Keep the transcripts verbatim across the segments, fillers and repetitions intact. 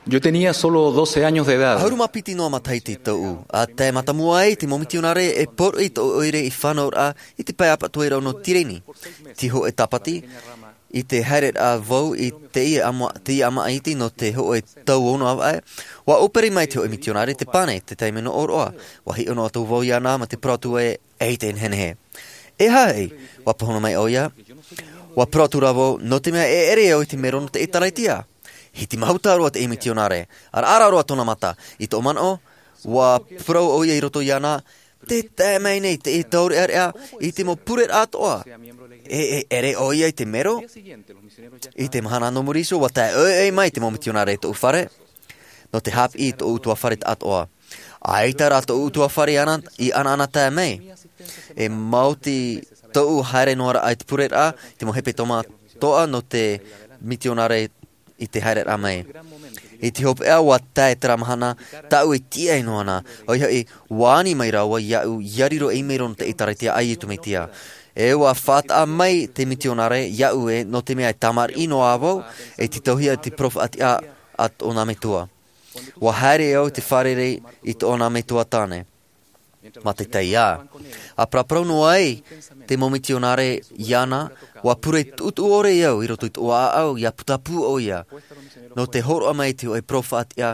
Yo tenía solo doce años de edad. Hauru mapiti no matai te tau. A te matamua e te momitionare e por e to oire i whanau a i te pai apa tuera no tireni. Tiho e tapati. I te haere a vau i te ia ama, te ia ama aiti no te ho e tau ono awa e. Wa operi mai te ho emitionare te pane te teime no oroa. Wa hi ono atu vau ia nā ma te pratu e eite en henehe. E hai, wa pahono mai oia. Wa pratu ravo no te mea e ere o i te mero no te itaraitia. Hiti mahuta roa te emitionare. Ar ara roa tona mata. I to mano, wa pro oia i roto iana. Te te mei nei te e tauri area. I te mo puret atoa. E, e ere oia i te mero. I te mahana no moriso. Wa te e e mai te mo mitionare to ufare. No te hap i to utua whare te atoa. Aita ra to utua whare ana. I ana ana te mei. E mauti to u haere noara ai te puret a. Te mo hepe toma toa no te mitionare I te haere a mai. I te hope ea wa tae taramahana, tau e tia e noana. Oi hei, wāni mai rawa iau yariro e meiro no te itaraitia ai itu meitia. E wa whata mai te mitionare iau e no te mea tamar ino avau, e te tauhia te prof ati a at o nā metua. Wa haere au te wharere I te o nā metua tāne. Ma te tei a. A praprau no ai, te momitionare iana, wa pure tutu ore iau, I roto I toa au, ia putapu o ia. No te horo mai te o e profat ia,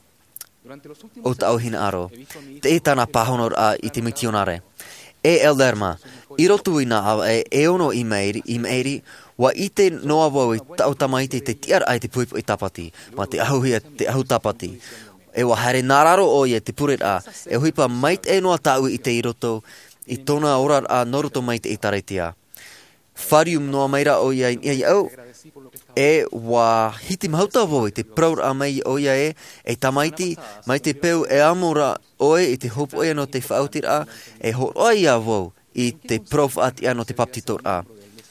o ta au hina aro. Te e tana pahonor a I te mitionare. E elderma, I roto I nā au e e ono I meiri, I meiri, wa I te noa wau I tau tamaite te tiar ai te puipo I tapati, ma te ahuhia te ahu tapati. E wa haere nāraro o ia te puret a, e huipa mait e noa tau I te I roto, I tona orar a noroto mai te itaraitia. Wharium noa maira o ia I ia au, e wa hiti mahauta voi te praur a mai o ia e, e tamaiti, mai te peu e amora oe I te hopo ea no te whautir a, e ho oi a vau I te prof ati a no te paptitor a.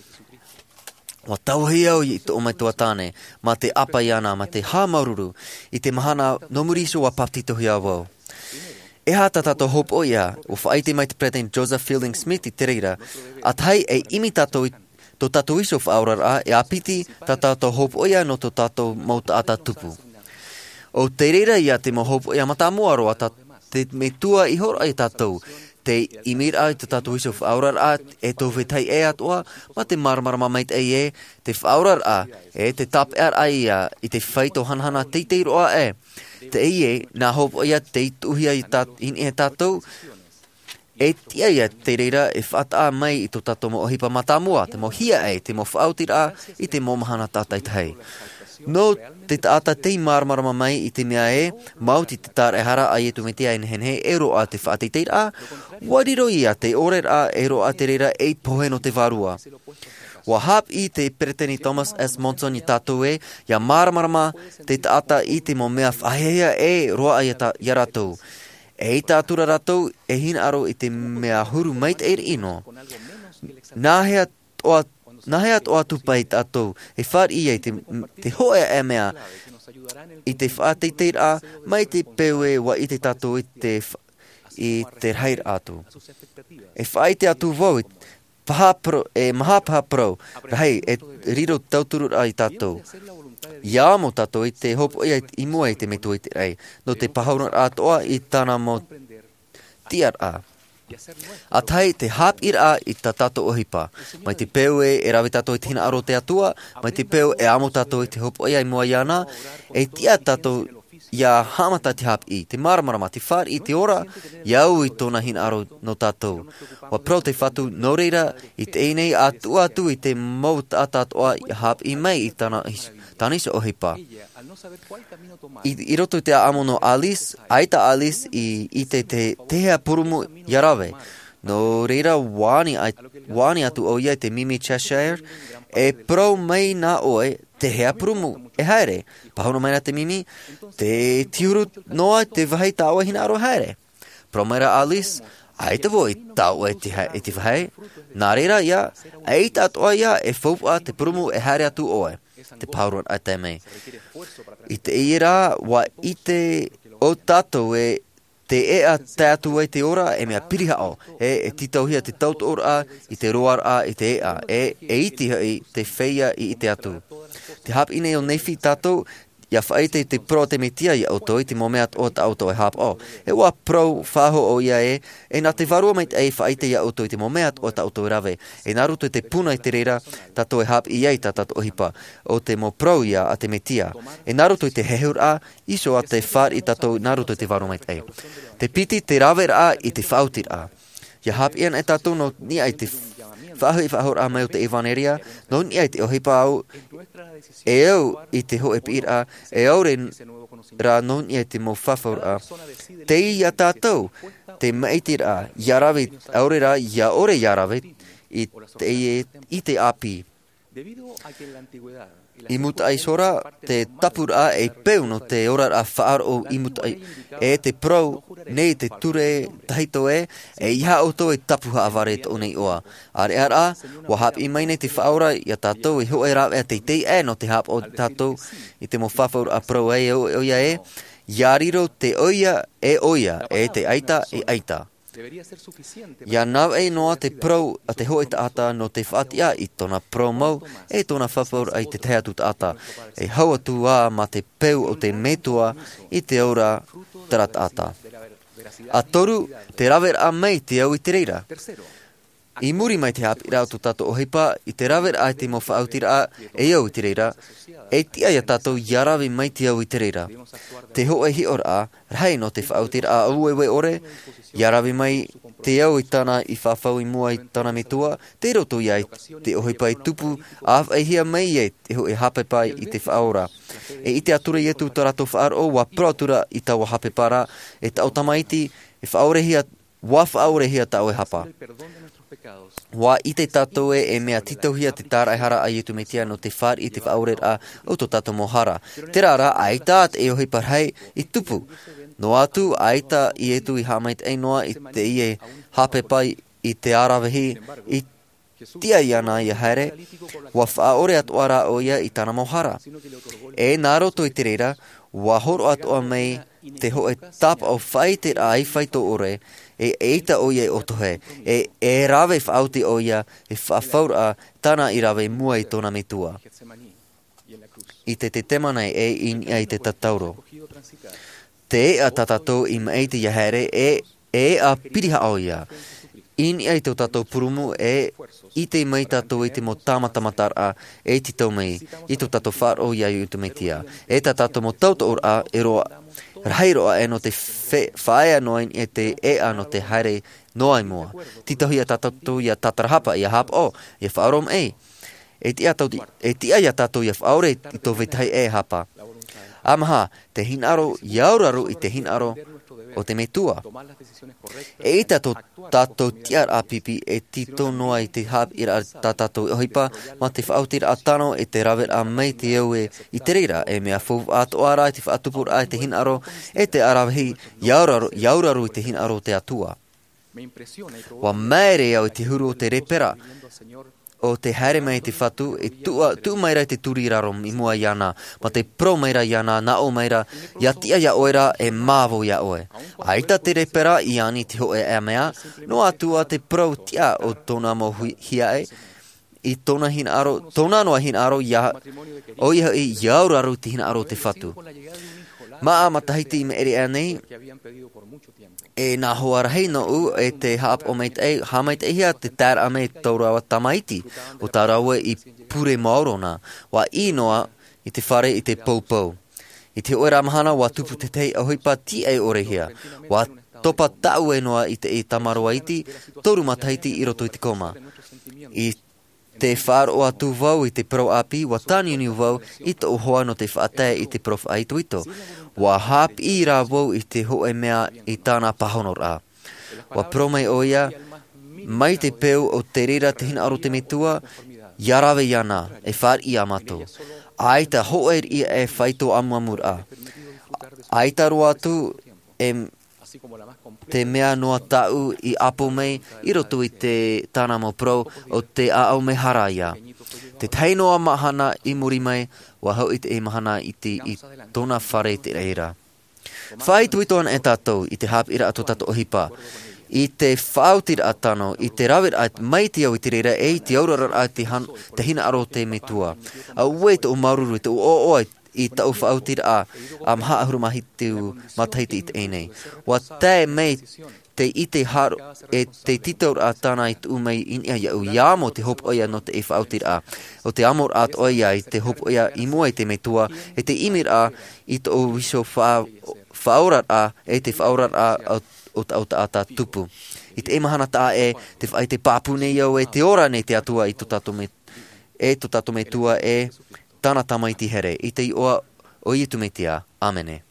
Wa tauhi au I te omai toa tāne, ma te apa iana, ma te hāmaruru, I te mahana nomuriso wa paptitohi a vau. E hata tato hopo ia, o whaite mai te President Joseph Fielding Smith I te reira, at hai e imi tato I to tato iso whaurar a, e apiti ta tato hopo ia no to tato mauta ata tupu. O te reira ia te mo hopo ia mata moaroa, ta te me tua I hora I tatou, te imir ai te tato iso whaurar a, e to vetai e atoa, ma te marmarama mait e e, te whaurar a, e te tap er ai ia, I te whaito hanhana teiteiro a e. Te e e, nā hopo ia te ituhia I tat, in e tatou, e tia ia te reira e whata mai I to tato mo ohipa matamua, te mo hia e, te mo whautira I te mo mahana tātai tai. No, te taata te marmarama mai I te mea e, mauti te tāre hara ai e tu me tia in henhe e roa te whaati teira, wariro ia te ore a e roa te reira e pohe no te varua. Wa hap I te Pereteni Thomas S. Monson I tātou e, ia marmarama te taata I te mo mea whahea e roa ai ta yaratou. E I tātura ratou e hina aro I te mea huru mait e ino. Nāhea toa Nāhea toa tupai tātou, e whar I te, te hoa e mea, I te whaatei teira, mai te peue wa I te tātou I te, I te hair atu. E whaite atu vau, e mahapaha pro, rahei, e riro tauturu ai tātou. Ia mo tātou I te hopo ia I mua I te metu I te rei, no te pahaunor atoa I tāna mo tiar a. A tai te hap ira I ta tato ohipa. Mai te peu e e rawe tato I te hina aro te atua, mai te peu e amo tato I te hopo ia I mua iana, e tia tato ia hamata te hap I, te maramarama, te whar I te ora, iau I tōna hina aro no tatou. Wa pro te whatu no reira I te einei atu atu I te mau tātatoa I hap I mai I tāna tanisa ohipa. I, I roto te amo no Alice, aita Alice I, I te te tehea purumu Yarawe. No reira wāni, wāni atu o ia te Mimi Cheshire, e pro mai nā oe te hea purumu e haere. Pahono mai na te Mimi, te tiuru noa te wahai tāua hina aro haere. Pro mai ra Alice, aita vo I tāua e te, e te wahai. Nā reira ia, aita atoa ia e whaupua te purumu e haere atu oe. Te pauron a te mei. I te ira, wa I te o tātou e te e a tātou e te ora e mea piriha o. E, e titauhia te tautu ora I te roar a I te e a. E, e iti hai te wheia I te atu. Te hap ine o nefi tātou ia whaite te pro te metia i auto i te momeat o te auto e hap o. E wa pro whaho o ia e, e nā te varua mai te ei whaite i auto i te momeat o te auto e rave. E nā ruto te puna i te reira, tato e hap i ei ta tato ohipa, o te mo pro ia a te metia. E nā ruto i te hehur a, iso a te whar i tato nā ruto i te varua mai te ei. Te piti te rave a i te whautir a. Ia hap ian e tato no ni ai te whahu i whahor a mai o te evaneria, no ni ai te ohipa au, e au i te ho e pira a, e au re ra no ni ai te mo whawhor a. Te i a tātou, te maitir a, ia rawe, aure ra, ia ore ia rawe, i te, i te api. I muta ai sora, te tapur a e peu no te ora a whaar o i muta ai, e te pro, nei te ture tahito e, e iha auto e tapuha avare to nei oa. Are ar a, wa hap i mai nei te whaora, ia tātou e ho e rā e te tei e no te hap o tātou, i te mo whawhaur a pro e o oia e, iariro te oia e oia, e te aita e aita. Ia nau e noa te pro a te hoi ta ata no te whaatia i tona pro mau e tona whapur ai te teatu ta ata. E haua tua ma te peu o te metua i te ora tarat ata. A toru, te rawer a mei te au i te reira. I muri mai te hap i rau tu tato ohipa i te rawer a te mo whautira a e au i te reira. E tia ia tato iarawe mai te au i te reira. Te ho e hi or a, rai no te whautira a au ewe ore, iarawe mai te au i tana i whawhau i mua i tana me tua, te roto iai te ohipa i tupu, af e hia mai e te ho e hape pai i te whaora. E i te ature i etu tarato whaar o wa proatura i tawa hape para, e tau tamaiti, e whaore hia, wa whaore hia tau e hapa. Wa i te tato e e mea titauhia te tāra e hara ai etu metia no te whar i te whaorer a o to tato mohara. Te rara, aita at e ohi parhei i tupu. No atu, aita i etu i hamait e noa i te i e hape pai i te arawehi i tia i ana i a haere, wa whaore at oara o ia i tana mohara. E nā roto i te reira, wa horo at oa mei te ho e tap au whai te ai whaito ore, e eita o ia e otohe, e e rawe whauti o ia e whawhaura tana i rawe mua i tona me tua. I te te temanai e in i te tatauro. Te e a tatatou i mei te iahere e e a piriha o ia. In i te tatou purumu e i te mei tatou i te mo tāmatamatar a e ti tau mei i te tatou whar o ia i utu mei tia. E ta tatou mo tauta or a e roa Rahiroa e no te whaea noain e te e a no te haere noai mua. Titahi a tatatu i a tatarahapa i a hap o, i a whaorom e. E ti a ia tatu i a whaore i tō vetahi e hapa. Amaha, te hinaro i auraru i te hinaro o te metua. E i tato tato tiar a pipi e tito noa i te hap i a tatato i ohipa ma te whautira a tano e te rawer a mei te au e i te reira e mea fau ato ara i te whaatupur a i te hinaro e te arawahi i auraru i te hinaro te atua. Wa maere au i te huru o te repera o te haere mai te whatu e tu maira te turi rarom i mua iana, ma te pro maira iana, na o maira, ia tia ia oera e māvo ia oe. Aita te repera i ani te ho e ea mea, no atua te pro tia o tona mo hia e, i tona hin aro, tona noa hin aro, ia, o iha i iauraru te hin aro te whatu. Maa matahiti i me ere ea nei, e nā hoa rahei no u e te haap o meit e, ha meit e hia te tāra a me taurawa tamaiti, o tā raua i pure maorona, wa i noa i te whare i te poupou. I te oera mahana wa tupu te tei ahoipa ti e ore hia, wa topa tau e noa i te e tamaroa iti, toru matahiti i roto i te koma. I te whaar o atu vau i te pro api, wa tāni uni vau i te ohoa no te whaatea i te prof aitu ito. Wa hap i rā vau i te hoe mea i tāna pahonor a. Wa promei o ia, mai te peu o te rira te hina aro te metua, iarawe iana, e whaar i amato. Aita hoer i e whaito amuamur a. Aita roa atu e te mea noa tau i apo mei, i roto i te tāna mo pro o te aau me haraia. Te teinoa mahana i muri mai, wa hau i te e mahana i te i tona whare te reira. Whai tuitoan e tātou i te hap ira ato tato ohipa. I te whautira atano, i te rawir at mai te au i te reira, e i te aurara at te, han, te hina aro te metua. A ue te o maruru, te o o i tau whautira a am haahuru mahi tiu matahiti it einei. Wa te mei te ite haro e te titaur a tāna i tu mei in ia iau iamo te hop oia no te e whautira a. O te amor at oia i te hop oia i mua i te metua e te imir a i to o wiso whaaurat a e te whaaurat a o ta ta ata tupu. I te emahana ta e te whai te pāpune iau e te ora nei te atua i to tato me e to tato me tua e tāna tamaiti here. I te i oa o i tu me tia. Amene.